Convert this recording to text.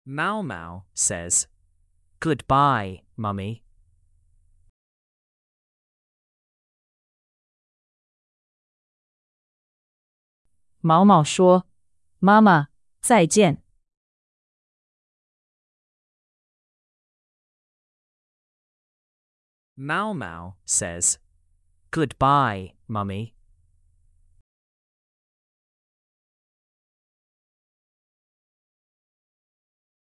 Mao Mao says, "Goodbye, Mummy." 毛毛说：“妈妈，再见。” Mao Mao says, "Goodbye, Mummy."